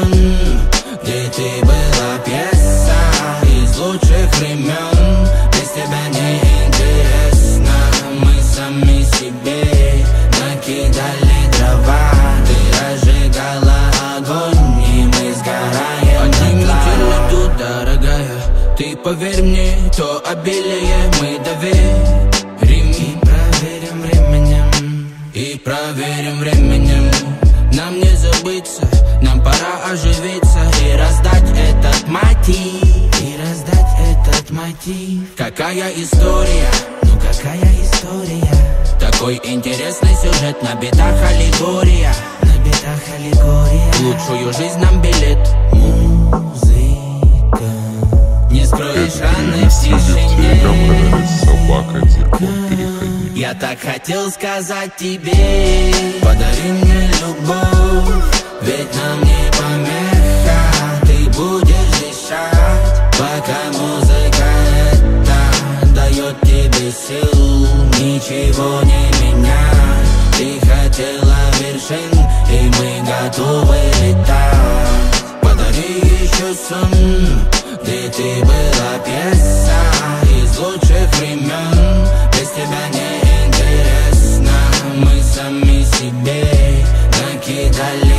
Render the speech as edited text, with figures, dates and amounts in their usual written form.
где ты была пьеса из лучших времен. Без тебя не интересно, мы сами себе накидали дрова. Ты разжигала огонь, и мы сгораем. Одни недели тут, дорогая, ты поверь мне, то обилие мы доверим. И проверим временем, и проверим временем. Нам не забыться, нам пора оживиться и раздать этот мотив. И раздать этот мотив. Какая история, ну какая история. Такой интересный сюжет, на битах аллегория. На битах аллегория. В лучшую жизнь нам билет. Музыка. Не скроешь раны в тишине. Я так хотел сказать тебе, подари мне любовь, ведь нам не помеха. Ты будешь дышать, пока музыка эта дает тебе сил. Ничего не менять. Ты хотела вершин, и мы готовы летать. Подари еще сон, где ты была пьеса из лучших времен. Без тебя не интересно, мы сами себе накидали